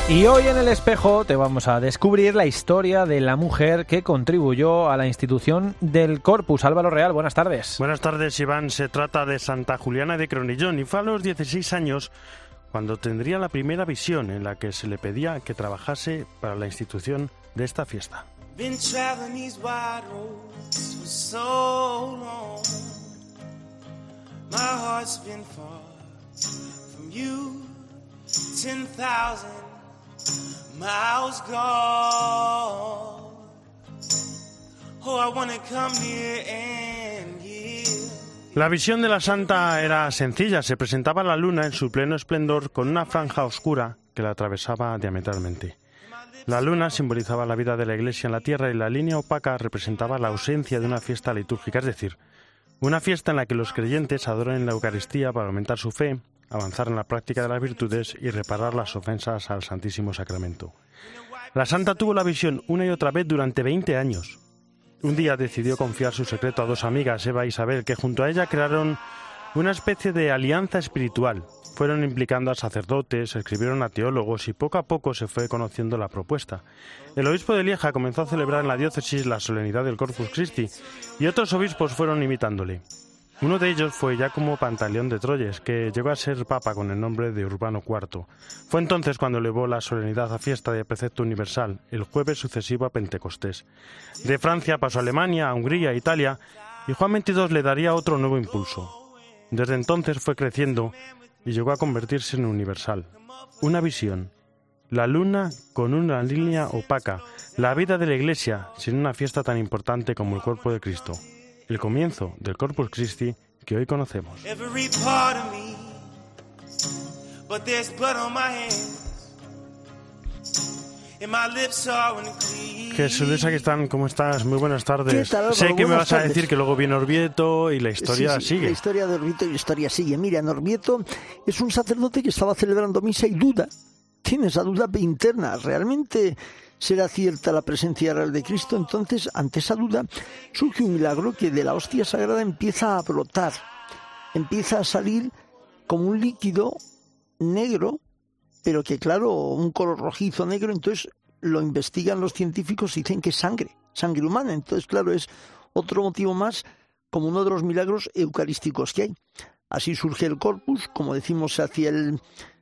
Y hoy en El Espejo te vamos a descubrir la historia de la mujer que contribuyó a la institución del Corpus. Álvaro Real, buenas tardes. Buenas tardes, Iván. Se trata de Santa Juliana de Cronillón y fue a los 16 años cuando tendría la primera visión en la que se le pedía que trabajase para la institución de esta fiesta. Miles gone. Oh, I wanna come near and give. La visión de la santa era sencilla. Se presentaba la luna en su pleno esplendor con una franja oscura que la atravesaba diametralmente. La luna simbolizaba la vida de la Iglesia en la tierra y la línea opaca representaba la ausencia de una fiesta litúrgica, es decir, una fiesta en la que los creyentes adoran en la Eucaristía para aumentar su fe, avanzar en la práctica de las virtudes y reparar las ofensas al Santísimo Sacramento. La santa tuvo la visión una y otra vez durante 20 años. Un día decidió confiar su secreto a dos amigas, Eva e Isabel, que junto a ella crearon una especie de alianza espiritual. Fueron implicando a sacerdotes, escribieron a teólogos y poco a poco se fue conociendo la propuesta. El obispo de Lieja comenzó a celebrar en la diócesis la solemnidad del Corpus Christi y otros obispos fueron imitándole. Uno de ellos fue Giacomo Pantaleón de Troyes, que llegó a ser papa con el nombre de Urbano IV. Fue entonces cuando elevó la solemnidad a fiesta de precepto universal, el jueves sucesivo a Pentecostés. De Francia pasó a Alemania, a Hungría, a Italia, y Juan XXII le daría otro nuevo impulso. Desde entonces fue creciendo y llegó a convertirse en universal. Una visión. La luna con una línea opaca, la vida de la Iglesia sin una fiesta tan importante como el cuerpo de Cristo. El comienzo del Corpus Christi que hoy conocemos. Jesús, aquí están, ¿cómo estás? Muy buenas tardes. ¿Qué tal, sé que me vas tardes. a decir que luego viene Orvieto y la historia sigue. La historia de Orvieto y la historia sigue. Mira, en Orvieto es un sacerdote que estaba celebrando misa y duda. Tiene esa duda interna. ¿Realmente será cierta la presencia real de Cristo? Entonces, ante esa duda, surge un milagro que de la hostia sagrada empieza a brotar. Empieza a salir como un líquido negro, pero que claro, un color rojizo negro. Entonces lo investigan los científicos y dicen que es sangre humana. Entonces, claro, es otro motivo más, como uno de los milagros eucarísticos que hay. Así surge el Corpus, como decimos, hacia el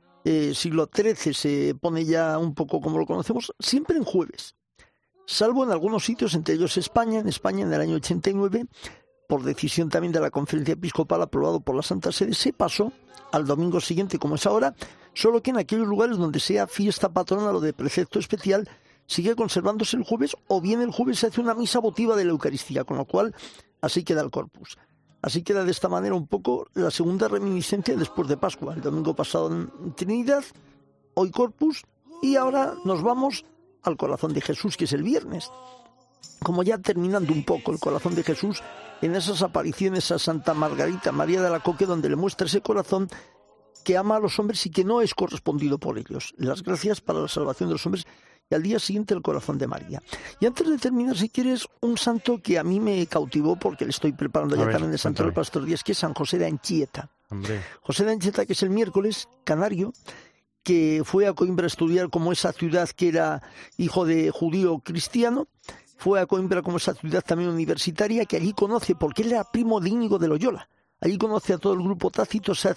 siglo XIII se pone ya un poco como lo conocemos, siempre en jueves, salvo en algunos sitios, entre ellos España. En España, en el año 89, por decisión también de la Conferencia Episcopal aprobado por la Santa Sede, se pasó al domingo siguiente, como es ahora, solo que en aquellos lugares donde sea fiesta patronal o de precepto especial, sigue conservándose el jueves, o bien el jueves se hace una misa votiva de la Eucaristía, con lo cual así queda el Corpus. Así queda de esta manera un poco la segunda reminiscencia después de Pascua. El domingo pasado en Trinidad, hoy Corpus, y ahora nos vamos al corazón de Jesús, que es el viernes. Como ya terminando un poco el corazón de Jesús, en esas apariciones a Santa Margarita María de Alacoque, donde le muestra ese corazón que ama a los hombres y que no es correspondido por ellos. Las gracias para la salvación de los hombres. Y al día siguiente el corazón de María. Y antes de terminar, si quieres, un santo que a mí me cautivó, porque le estoy preparando ya también el santo del Pastor Díaz, que es San José de Anchieta. José de Anchieta, que es el miércoles, canario, que fue a Coimbra a estudiar como esa ciudad que era hijo de judío cristiano. Fue a Coimbra como esa ciudad también universitaria, que allí conoce, porque él era primo de Íñigo de Loyola. Allí conoce a todo el grupo Tácito, se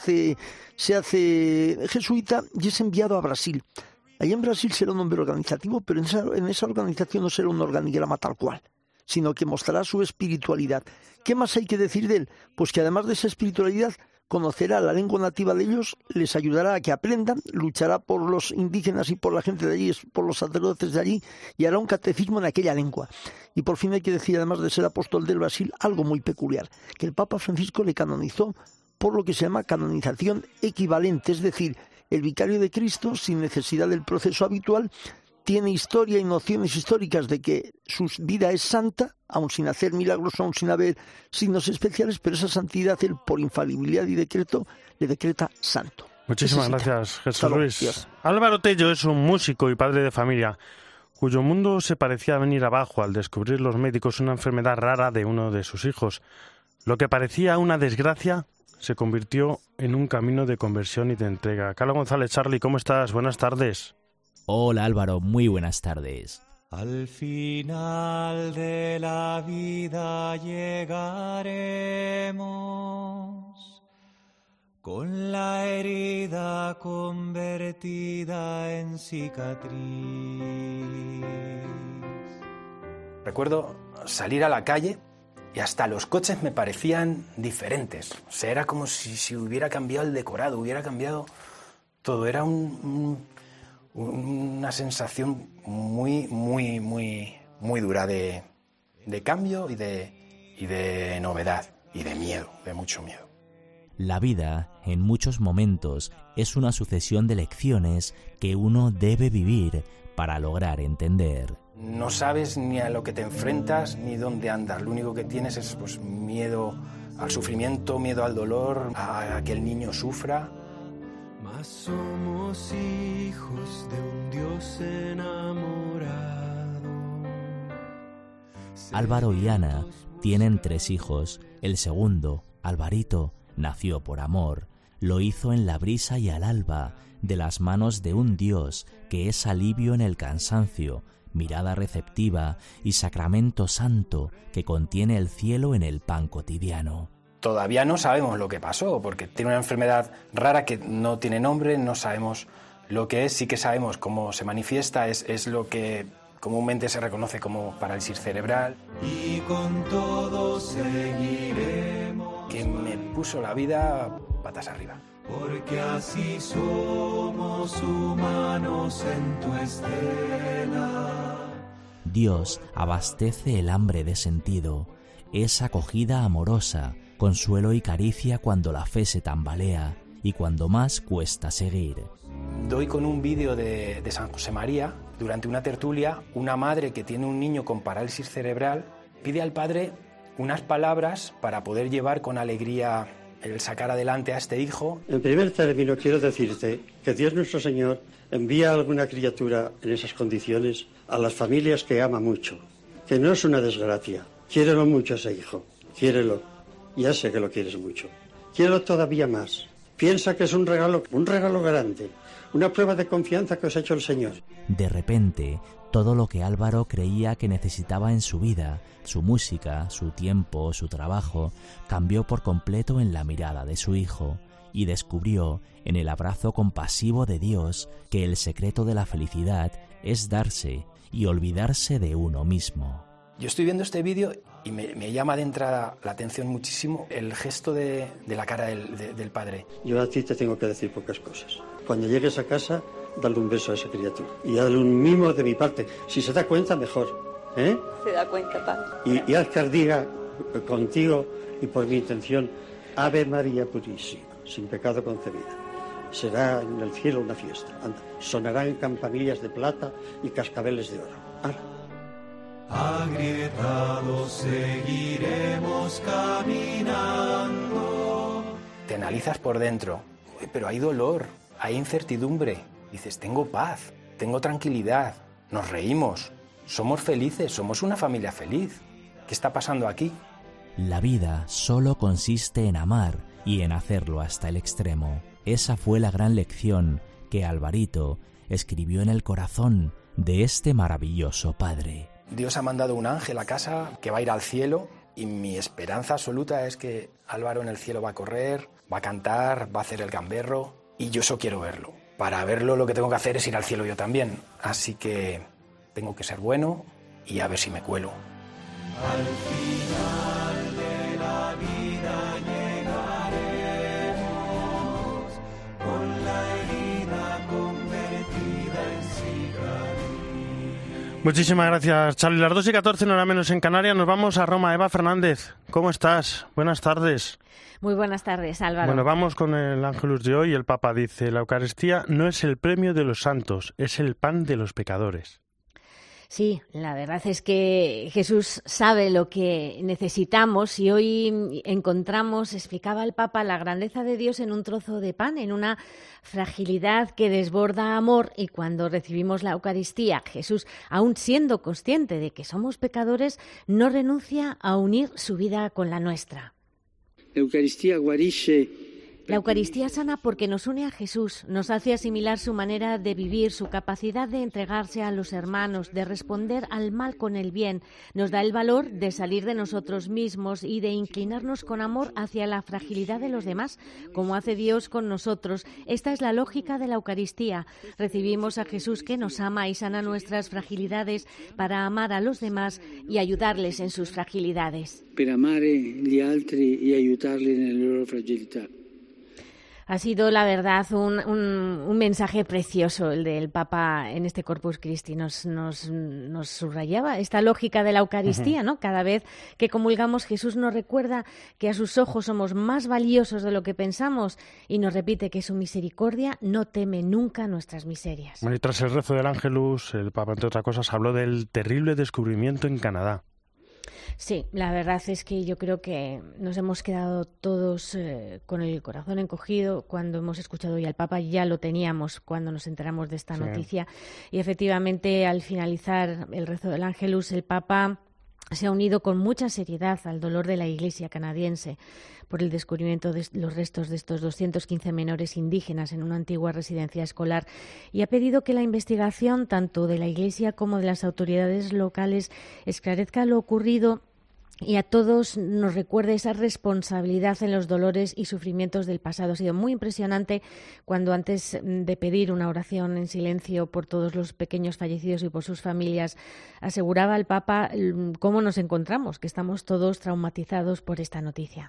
hace jesuita y es enviado a Brasil. Allí en Brasil será un hombre organizativo, pero en esa organización no será un organigrama tal cual, sino que mostrará su espiritualidad. ¿Qué más hay que decir de él? Pues que además de esa espiritualidad, conocerá la lengua nativa de ellos, les ayudará a que aprendan, luchará por los indígenas y por la gente de allí, por los sacerdotes de allí, y hará un catecismo en aquella lengua. Y por fin hay que decir, además de ser apóstol del Brasil, algo muy peculiar, que el Papa Francisco le canonizó por lo que se llama canonización equivalente, es decir, el vicario de Cristo, sin necesidad del proceso habitual, tiene historia y nociones históricas de que su vida es santa, aun sin hacer milagros, aun sin haber signos especiales, pero esa santidad él, por infalibilidad y decreto, le decreta santo. Muchísimas gracias, Jesús Luis. Dios. Álvaro Tello es un músico y padre de familia, cuyo mundo se parecía venir abajo al descubrir los médicos una enfermedad rara de uno de sus hijos. Lo que parecía una desgracia se convirtió en un camino de conversión y de entrega. Carlos González, Charly, ¿cómo estás? Buenas tardes. Hola Álvaro, muy buenas tardes. Al final de la vida llegaremos con la herida convertida en cicatriz. Recuerdo salir a la calle y hasta los coches me parecían diferentes. O sea, era como si hubiera cambiado el decorado, hubiera cambiado todo. Era una sensación muy dura de cambio y de novedad y de miedo, de mucho miedo. La vida, en muchos momentos, es una sucesión de lecciones que uno debe vivir para lograr entender. No sabes ni a lo que te enfrentas ni dónde andas. Lo único que tienes es pues, miedo al sufrimiento, miedo al dolor, a que el niño sufra. Mas somos hijos de un Dios enamorado. Álvaro y Ana tienen 3 hijos. El segundo, Alvarito, nació por amor. Lo hizo en la brisa y al alba, de las manos de un Dios que es alivio en el cansancio, mirada receptiva y sacramento santo que contiene el cielo en el pan cotidiano. Todavía no sabemos lo que pasó, porque tiene una enfermedad rara que no tiene nombre, no sabemos lo que es, sí que sabemos cómo se manifiesta, es lo que comúnmente se reconoce como parálisis cerebral. Y con todo seguiremos. Que me puso la vida patas arriba. Porque así somos humanos en tu estela. Dios abastece el hambre de sentido, es acogida amorosa, consuelo y caricia cuando la fe se tambalea y cuando más cuesta seguir. Doy con un vídeo de San José María. Durante una tertulia, una madre que tiene un niño con parálisis cerebral pide al padre unas palabras para poder llevar con alegría el sacar adelante a este hijo. En primer término, quiero decirte que Dios nuestro Señor envía a alguna criatura en esas condiciones a las familias que ama mucho, que no es una desgracia. Quiérelo mucho a ese hijo, quiérelo. Ya sé que lo quieres mucho. Quiérelo todavía más. Piensa que es un regalo grande, una prueba de confianza que os ha hecho el Señor. De repente, todo lo que Álvaro creía que necesitaba en su vida, su música, su tiempo, su trabajo, cambió por completo en la mirada de su hijo y descubrió en el abrazo compasivo de Dios que el secreto de la felicidad es darse y olvidarse de uno mismo. Yo estoy viendo este vídeo y me llama de entrada la atención muchísimo el gesto de la cara del padre. Yo a ti te tengo que decir pocas cosas. Cuando llegues a casa, dale un beso a esa criatura y dale un mimo de mi parte. Si se da cuenta, mejor. ¿Eh? Se da cuenta, padre. Y haz que diga contigo y por mi intención, Ave María Purísima, sin pecado concebida. Será en el cielo una fiesta. Anda. Sonarán campanillas de plata y cascabeles de oro. Ahora. Agrietados seguiremos caminando. Te analizas por dentro, pero hay dolor, hay incertidumbre. Dices, tengo paz, tengo tranquilidad, nos reímos, somos felices, somos una familia feliz. ¿Qué está pasando aquí? La vida solo consiste en amar y en hacerlo hasta el extremo. Esa fue la gran lección que Alvarito escribió en el corazón de este maravilloso padre. Dios ha mandado un ángel a casa que va a ir al cielo y mi esperanza absoluta es que Álvaro en el cielo va a correr, va a cantar, va a hacer el gamberro y yo eso quiero verlo. Para verlo lo que tengo que hacer es ir al cielo yo también, así que tengo que ser bueno y a ver si me cuelo. Al final de la vida llegaremos con la herida convertida en cicatriz. Muchísimas gracias, Charly. Las 2:14, no hora menos en Canarias. Nos vamos a Roma. Eva Fernández, ¿cómo estás? Buenas tardes. Muy buenas tardes, Álvaro. Bueno, vamos con el Ángelus de hoy. El Papa dice, la Eucaristía no es el premio de los santos, es el pan de los pecadores. Sí, la verdad es que Jesús sabe lo que necesitamos y hoy encontramos, explicaba el Papa, la grandeza de Dios en un trozo de pan, en una fragilidad que desborda amor, y cuando recibimos la Eucaristía, Jesús, aun siendo consciente de que somos pecadores, no renuncia a unir su vida con la nuestra. L'Eucaristia guarisce La Eucaristía sana porque nos une a Jesús, nos hace asimilar su manera de vivir, su capacidad de entregarse a los hermanos, de responder al mal con el bien. Nos da el valor de salir de nosotros mismos y de inclinarnos con amor hacia la fragilidad de los demás, como hace Dios con nosotros. Esta es la lógica de la Eucaristía. Recibimos a Jesús que nos ama y sana nuestras fragilidades para amar a los demás y ayudarles en sus fragilidades. Per amare gli altri e aiutarli nelle loro fragilità. Ha sido, la verdad, un mensaje precioso el del Papa en este Corpus Christi. Nos subrayaba esta lógica de la Eucaristía, ¿no? Cada vez que comulgamos, Jesús nos recuerda que a sus ojos somos más valiosos de lo que pensamos y nos repite que su misericordia no teme nunca nuestras miserias. Bueno, y tras el rezo del Ángelus, el Papa, entre otras cosas, habló del terrible descubrimiento en Canadá. Sí, la verdad es que yo creo que nos hemos quedado todos con el corazón encogido cuando hemos escuchado ya al Papa. Ya lo teníamos cuando nos enteramos de esta noticia. Y efectivamente, al finalizar el rezo del Ángelus, el Papa se ha unido con mucha seriedad al dolor de la Iglesia canadiense por el descubrimiento de los restos de estos 215 menores indígenas en una antigua residencia escolar y ha pedido que la investigación, tanto de la Iglesia como de las autoridades locales, esclarezca lo ocurrido y a todos nos recuerde esa responsabilidad en los dolores y sufrimientos del pasado. Ha sido muy impresionante cuando, antes de pedir una oración en silencio por todos los pequeños fallecidos y por sus familias, aseguraba el Papa cómo nos encontramos, que estamos todos traumatizados por esta noticia.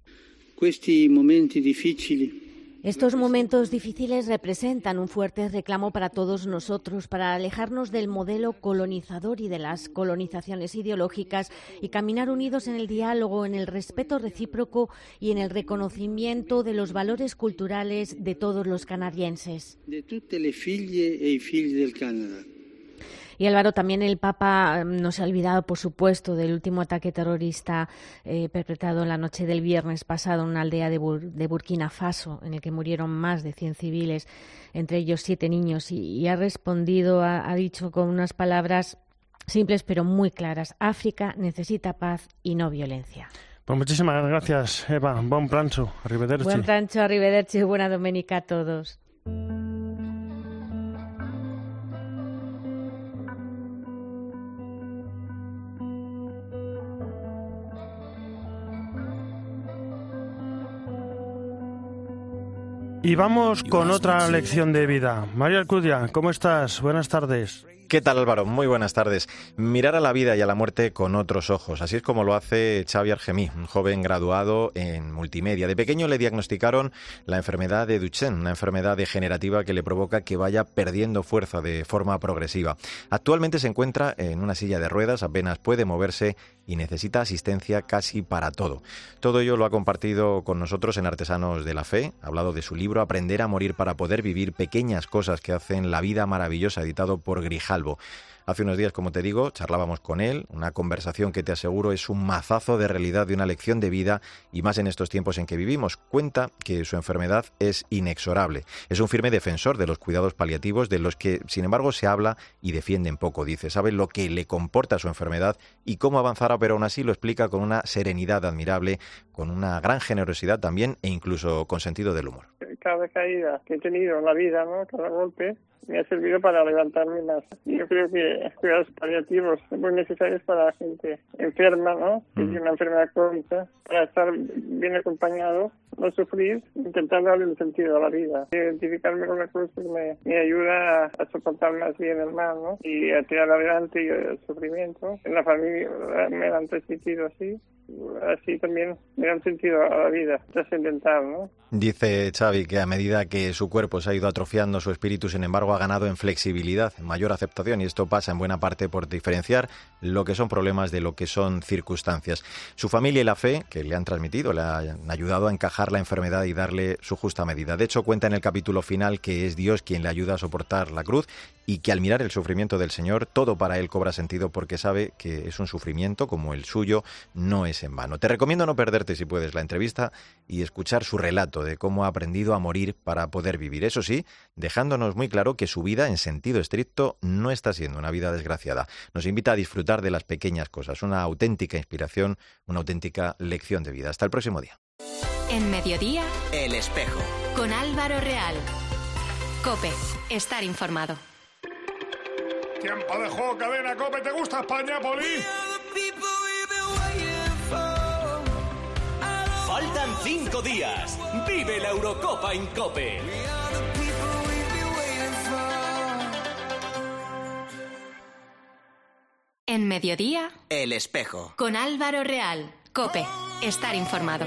Estos momentos difíciles representan un fuerte reclamo para todos nosotros, para alejarnos del modelo colonizador y de las colonizaciones ideológicas y caminar unidos en el diálogo, en el respeto recíproco y en el reconocimiento de los valores culturales de todos los canadienses. De tutte le figlie e i figli del Canadá. Y Álvaro, también el Papa no se ha olvidado, por supuesto, del último ataque terrorista perpetrado la noche del viernes pasado en una aldea de Burkina Faso, en el que murieron más de 100 civiles, entre ellos 7 niños, y ha respondido, ha dicho con unas palabras simples pero muy claras: África necesita paz y no violencia. Pues muchísimas gracias, Eva. Buon pranzo, arrivederci. Buen pranzo, arrivederci, buena domenica a todos. Y vamos con otra lección de vida. Mario Alcudia, ¿cómo estás? Buenas tardes. ¿Qué tal, Álvaro? Muy buenas tardes. Mirar a la vida y a la muerte con otros ojos. Así es como lo hace Xavi Argemí, un joven graduado en multimedia. De pequeño le diagnosticaron la enfermedad de Duchenne, una enfermedad degenerativa que le provoca que vaya perdiendo fuerza de forma progresiva. Actualmente se encuentra en una silla de ruedas, apenas puede moverse y necesita asistencia casi para todo. Todo ello lo ha compartido con nosotros en Artesanos de la Fe. Ha hablado de su libro Aprender a morir para poder vivir, pequeñas cosas que hacen la vida maravillosa, editado por Grijalbo. Hace unos días, como te digo, charlábamos con él, una conversación que te aseguro es un mazazo de realidad, de una lección de vida, y más en estos tiempos en que vivimos. Cuenta que su enfermedad es inexorable. Es un firme defensor de los cuidados paliativos, de los que, sin embargo, se habla y defienden poco. Dice, sabe lo que le comporta su enfermedad y cómo avanzará, pero aún así lo explica con una serenidad admirable, con una gran generosidad también e incluso con sentido del humor. Cada caída que he tenido en la vida, ¿no? Cada golpe me ha servido para levantarme más. Yo creo que cuidados paliativos son muy necesarios para la gente enferma, ¿no? Que tiene una enfermedad crónica, para estar bien acompañado, no sufrir, intentar darle un sentido a la vida. Identificarme con la cruz me ayuda a soportar más bien el mal, ¿no? Y a tirar adelante el sufrimiento. En la familia me han transmitido así también me dan sentido a la vida, trascendental, ¿no? Dice Xavi que a medida que su cuerpo se ha ido atrofiando, su espíritu, sin embargo, ha ganado en flexibilidad, en mayor aceptación, y esto pasa en buena parte por diferenciar lo que son problemas de lo que son circunstancias. Su familia y la fe que le han transmitido le han ayudado a encajar la enfermedad y darle su justa medida. De hecho, cuenta en el capítulo final que es Dios quien le ayuda a soportar la cruz y que al mirar el sufrimiento del Señor, todo para él cobra sentido porque sabe que es un sufrimiento como el suyo, no es en vano. Te recomiendo no perderte, si puedes, la entrevista y escuchar su relato de cómo ha aprendido a morir para poder vivir. Eso sí, dejándonos muy claro que su vida, en sentido estricto, no está siendo una vida desgraciada. Nos invita a disfrutar de las pequeñas cosas, una auténtica inspiración, una auténtica lección de vida. Hasta el próximo día. En Mediodía, El Espejo. Con Álvaro Real. COPE. Estar informado. Tiempo de juego, cadena COPE. ¿Te gusta España, Poli? Faltan 5 días. Vive la Eurocopa en COPE. En Mediodía, El Espejo. Con Álvaro Real. COPE. Estar informado.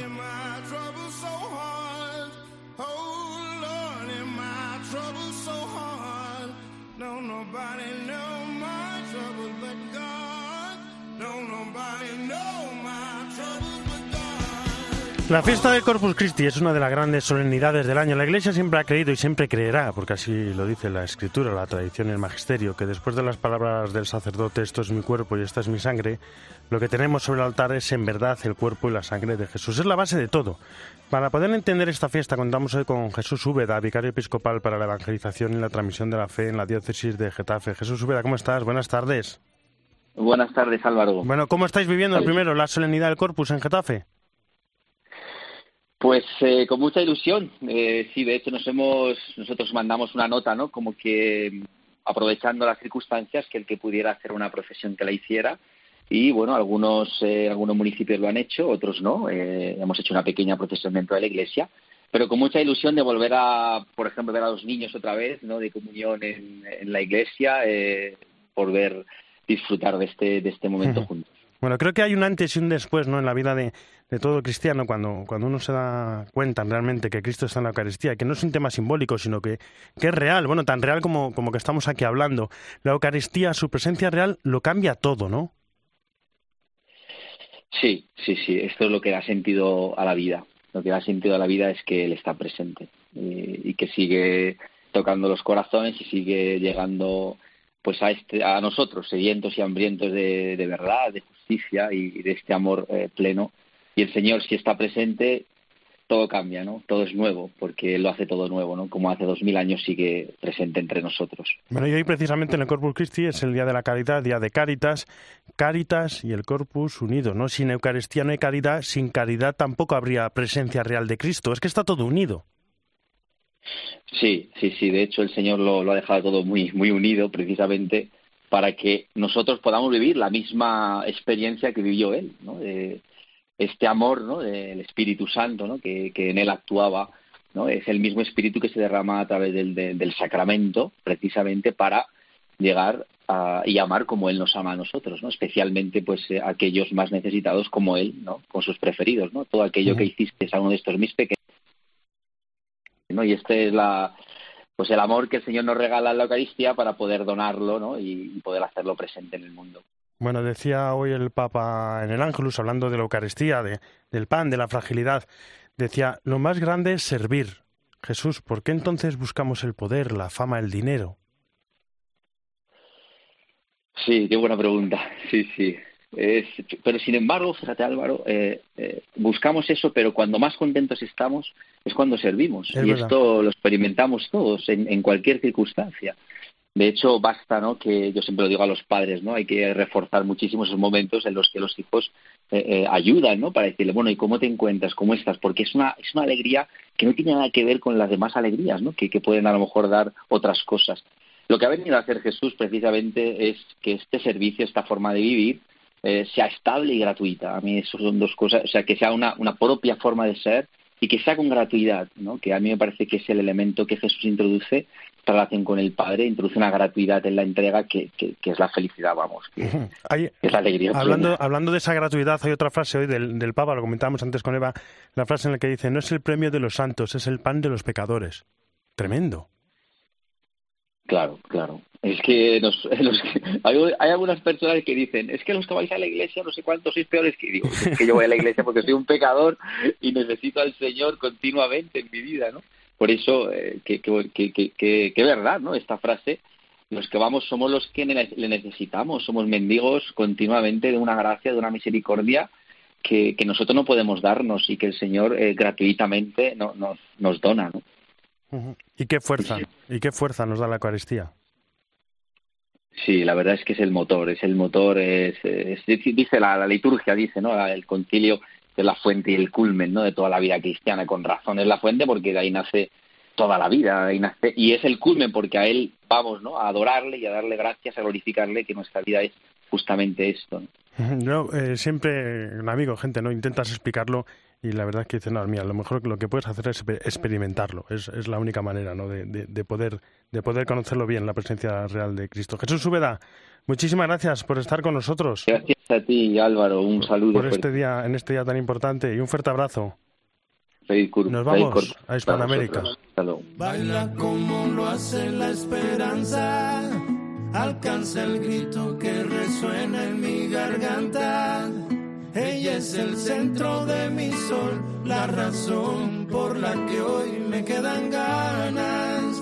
La fiesta del Corpus Christi es una de las grandes solemnidades del año. La Iglesia siempre ha creído y siempre creerá, porque así lo dice la Escritura, la tradición y el magisterio, que después de las palabras del sacerdote, esto es mi cuerpo y esta es mi sangre, lo que tenemos sobre el altar es en verdad el cuerpo y la sangre de Jesús. Es la base de todo. Para poder entender esta fiesta contamos hoy con Jesús Úbeda, vicario episcopal para la evangelización y la transmisión de la fe en la diócesis de Getafe. Jesús Úbeda, ¿cómo estás? Buenas tardes. Buenas tardes, Álvaro. Bueno, ¿cómo estáis viviendo primero la solemnidad del Corpus en Getafe? Pues con mucha ilusión. Sí, de hecho nosotros mandamos una nota, ¿no? Como que aprovechando las circunstancias, que el que pudiera hacer una procesión que la hiciera. Y bueno, algunos municipios lo han hecho, otros no. Hemos hecho una pequeña procesión dentro de la iglesia, pero con mucha ilusión de volver a, por ejemplo, ver a los niños otra vez, ¿no? De comunión en la iglesia, disfrutar de este momento juntos. Bueno, creo que hay un antes y un después, ¿no?, en la vida de todo cristiano, cuando uno se da cuenta realmente que Cristo está en la Eucaristía, que no es un tema simbólico, sino que es real, bueno, tan real como que estamos aquí hablando. La Eucaristía, su presencia real, lo cambia todo, ¿no? Sí, esto es lo que da sentido a la vida. Lo que da sentido a la vida es que Él está presente y que sigue tocando los corazones y sigue llegando pues a nosotros, sedientos y hambrientos de verdad, de justicia y de este amor pleno. Y el Señor, si está presente, todo cambia, ¿no? Todo es nuevo, porque Él lo hace todo nuevo, ¿no? Como hace 2000 años sigue presente entre nosotros. Bueno, y hoy precisamente en el Corpus Christi es el Día de la Caridad, Día de Cáritas, Cáritas y el Corpus unidos, ¿no? Sin Eucaristía no hay caridad, sin caridad tampoco habría presencia real de Cristo. Es que está todo unido. Sí. De hecho, el Señor lo ha dejado todo muy, muy unido, precisamente para que nosotros podamos vivir la misma experiencia que vivió Él, ¿no? Este amor, ¿no?, del Espíritu Santo, ¿no?, que en Él actuaba, ¿no? Es el mismo Espíritu que se derrama a través del sacramento, precisamente para llegar y amar como Él nos ama a nosotros, ¿no? Especialmente pues aquellos más necesitados como Él, ¿no?, con sus preferidos, ¿no? Todo aquello que hiciste a uno de estos mis pequeños, ¿no? Y este es el amor que el Señor nos regala en la Eucaristía para poder donarlo, ¿no?, y poder hacerlo presente en el mundo. Bueno, decía hoy el Papa en el Ángelus, hablando de la Eucaristía, del pan, de la fragilidad, decía, lo más grande es servir. Jesús, ¿por qué entonces buscamos el poder, la fama, el dinero? Sí, qué buena pregunta. Sí. Pero sin embargo, fíjate, Álvaro, buscamos eso, pero cuando más contentos estamos es cuando servimos. Y verdad. Esto lo experimentamos todos en cualquier circunstancia. De hecho, basta, ¿no?, que yo siempre lo digo a los padres, ¿no?, hay que reforzar muchísimo esos momentos en los que los hijos ayudan, ¿no?, para decirle, bueno, ¿y cómo te encuentras? ¿Cómo estás? Porque es una alegría que no tiene nada que ver con las demás alegrías, ¿no?, que pueden a lo mejor dar otras cosas. Lo que ha venido a hacer Jesús precisamente es que este servicio, esta forma de vivir, sea estable y gratuita. A mí eso son dos cosas, o sea, que sea una propia forma de ser y que sea con gratuidad, ¿no?, que a mí me parece que es el elemento que Jesús introduce, relación con el Padre, introduce una gratuidad en la entrega que es la felicidad, vamos, que es la alegría. Hablando de esa gratuidad, hay otra frase hoy del Papa, lo comentábamos antes con Eva, la frase en la que dice, no es el premio de los santos, es el pan de los pecadores. Tremendo. Claro. Es que hay algunas personas que dicen, es que los que vais a la iglesia no sé cuántos sois peores que digo. Es que yo voy a la iglesia porque soy un pecador y necesito al Señor continuamente en mi vida, ¿no? Por eso, que verdad, ¿no?, esta frase, los que vamos somos los que le necesitamos, somos mendigos continuamente de una gracia, de una misericordia que nosotros no podemos darnos y que el Señor gratuitamente nos dona, ¿no? ¿Y qué fuerza nos da la Eucaristía? Sí, la verdad es que es el motor, dice la liturgia, dice, ¿no?, el concilio, la fuente y el culmen, ¿no?, de toda la vida cristiana. Con razón es la fuente, porque de ahí nace toda la vida, y es el culmen porque a él vamos, ¿no?, a adorarle y a darle gracias, a glorificarle, que nuestra vida es justamente esto, ¿no? Yo siempre, un amigo, gente, ¿no?, intentas explicarlo y la verdad es que dices, no, mira, lo mejor que lo que puedes hacer es experimentarlo, es la única manera, ¿no?, de poder conocerlo bien, la presencia real de Cristo. Jesús Úbeda, muchísimas gracias por estar con nosotros. Gracias a ti, Álvaro, un saludo. Por este día tan importante, y un fuerte abrazo. Nos vamos a Hispanoamérica. Baila como lo hace la esperanza, alcanza el grito que resuena en mi garganta. Ella es el centro de mi sol, la razón por la que hoy me quedan ganas.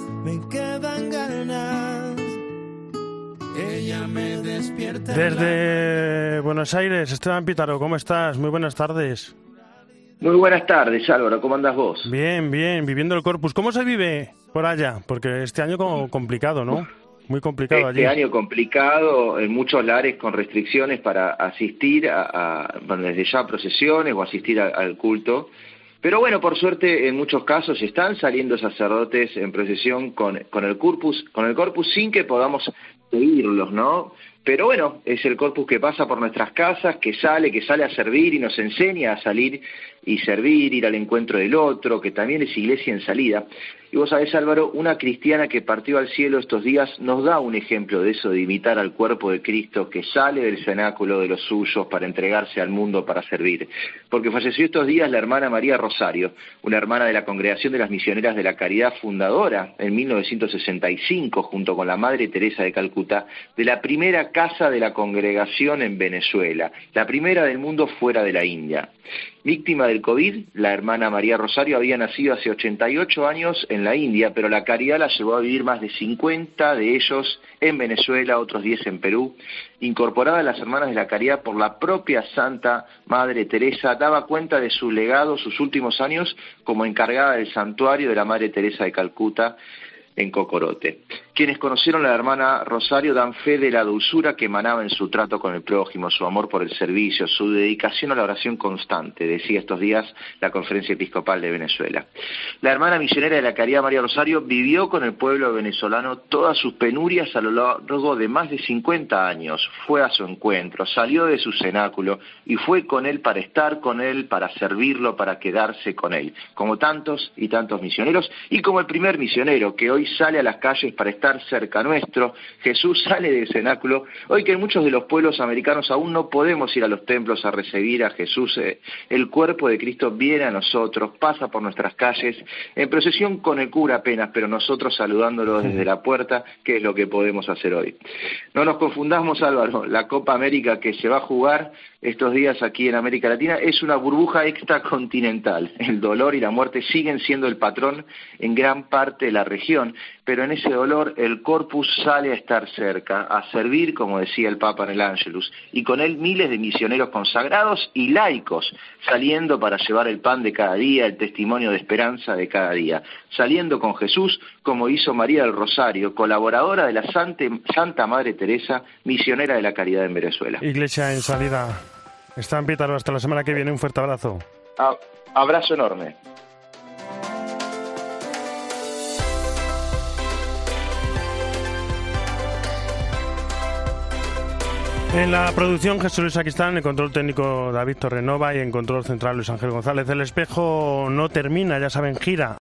Ella me despierta. Desde Buenos Aires, Esteban Pítaro, ¿cómo estás? Muy buenas tardes. Muy buenas tardes, Álvaro, ¿cómo andas vos? Bien, viviendo el Corpus. ¿Cómo se vive por allá? Porque este año como complicado, ¿no? Muy complicado allí. Este año complicado, en muchos lares con restricciones para asistir desde ya a procesiones o asistir al culto. Pero bueno, por suerte, en muchos casos están saliendo sacerdotes en procesión con el corpus sin que podamos seguirlos, ¿no? Pero bueno, es el corpus que pasa por nuestras casas, que sale a servir y nos enseña a salir y servir, ir al encuentro del otro, que también es iglesia en salida. Y vos sabés, Álvaro, una cristiana que partió al cielo estos días nos da un ejemplo de eso, de imitar al cuerpo de Cristo que sale del cenáculo de los suyos para entregarse al mundo para servir. Porque falleció estos días la hermana María Rosario, una hermana de la Congregación de las Misioneras de la Caridad, fundadora en 1965, junto con la Madre Teresa de Calcuta, de la primera casa de la congregación en Venezuela, la primera del mundo fuera de la India. Víctima del COVID, la hermana María Rosario había nacido hace 88 años en la India, pero la caridad la llevó a vivir más de 50 de ellos en Venezuela, otros 10 en Perú. Incorporada a las Hermanas de la Caridad por la propia Santa Madre Teresa, daba cuenta de su legado sus últimos años como encargada del santuario de la Madre Teresa de Calcuta en Cocorote. Quienes conocieron a la hermana Rosario dan fe de la dulzura que emanaba en su trato con el prójimo, su amor por el servicio, su dedicación a la oración constante, decía estos días la Conferencia Episcopal de Venezuela. La hermana misionera de la Caridad María Rosario vivió con el pueblo venezolano todas sus penurias a lo largo de más de 50 años, fue a su encuentro, salió de su cenáculo y fue con él para estar con él, para servirlo, para quedarse con él, como tantos y tantos misioneros, y como el primer misionero que hoy sale a las calles para estar cerca nuestro. Jesús sale del cenáculo, hoy que en muchos de los pueblos americanos aún no podemos ir a los templos a recibir a Jesús, el cuerpo de Cristo viene a nosotros, pasa por nuestras calles, en procesión con el cura apenas, pero nosotros saludándolo desde la puerta, que es lo que podemos hacer hoy. No nos confundamos, Álvaro, la Copa América que se va a jugar estos días aquí en América Latina es una burbuja extracontinental. El dolor y la muerte siguen siendo el patrón en gran parte de la región, pero en ese dolor el Corpus sale a estar cerca, a servir, como decía el Papa en el Ángelus, y con él miles de misioneros consagrados y laicos, saliendo para llevar el pan de cada día, el testimonio de esperanza de cada día, saliendo con Jesús, como hizo María del Rosario, colaboradora de la Santa Madre Teresa, misionera de la Caridad en Venezuela. Iglesia en salida. Esteban Pítaro, hasta la semana que viene, un fuerte abrazo. Abrazo enorme. En la producción Jesús Luis Aquistán, en el control técnico David Torrenova y en control central Luis Ángel González. El espejo no termina, ya saben, gira